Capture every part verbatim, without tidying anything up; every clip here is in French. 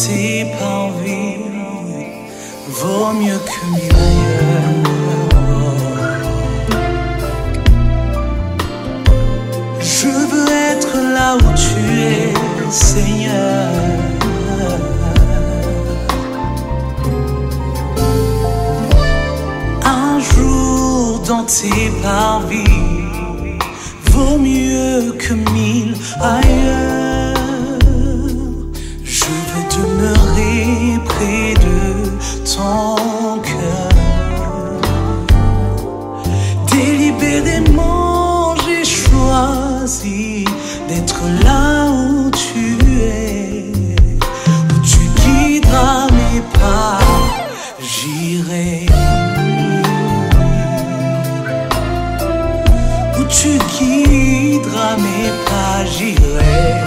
tes parvis vaut mieux que mille ailleurs. Je veux être là où tu es, Seigneur. Un jour dans tes parvis vaut mieux que mille ailleurs. Je veux demeurer près de ton cœur. Délibérément j'ai choisi d'être là où tu es, où tu guideras mes pas, j'irai. Où tu guideras mes pas, j'irai.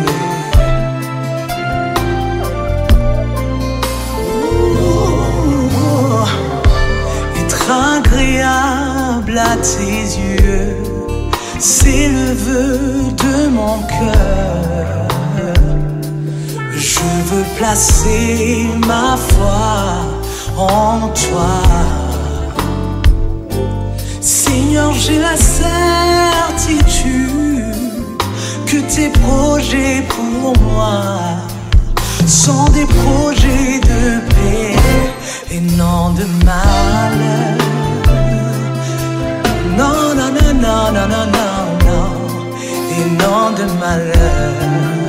Être agréable à tes yeux, c'est le vœu de mon cœur. Je veux placer ma foi en toi. Seigneur, j'ai la certitude que tes projets pour moi sont des projets de paix et non de malheur. Non, non, non, non, non, non, non, non, et non de malheur.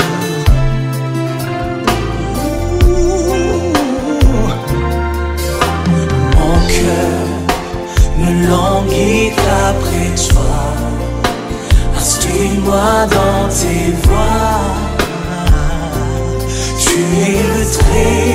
Mon cœur me languit après toi, instruis-moi dans tes voies. Tu es le très